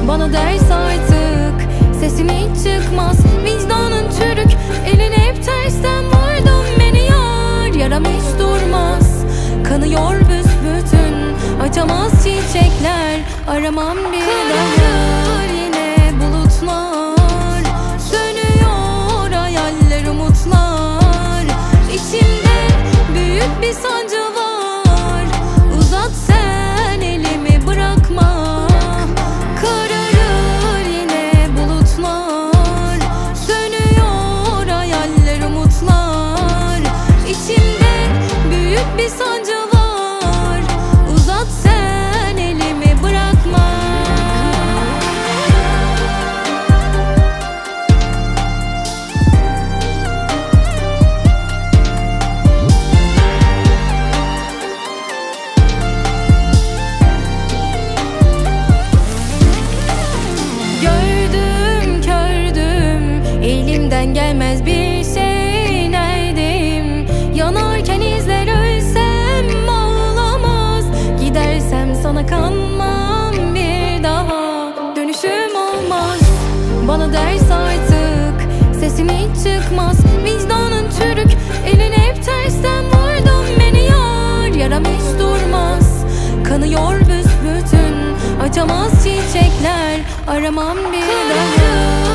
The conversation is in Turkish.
Bana ders artık, sesin hiç çıkmaz. Vicdanın çürük, elin hep tersten. Vurdun beni yar, yaram hiç durmaz. Kanıyor büsbütün, açamaz çiçekler. Aramam bir daha. Yine bulutlar, sönüyor hayaller, umutlar. İçimde büyük bir sancı var. Uzat sen elimi, bırakma. Kararır yine bulutlar, sönüyor hayaller, umutlar. İçimde büyük bir sancı var. Uzat sen elimi, bırakma. Gördüm, kördüm, elimden gelmez bir şey. Neredeyim? Yanarken izler, ölsem ağlamaz. Gidersem sana kanmam bir daha. Dönüşüm olmaz, bana ders artık. Sesim hiç çıkmaz. Vicdanın çürük, elin hep tersten. Vurdun beni yar, yaram hiç durmaz. Kanıyor büsbütün, açamaz çiçekler. Aramam bir daha.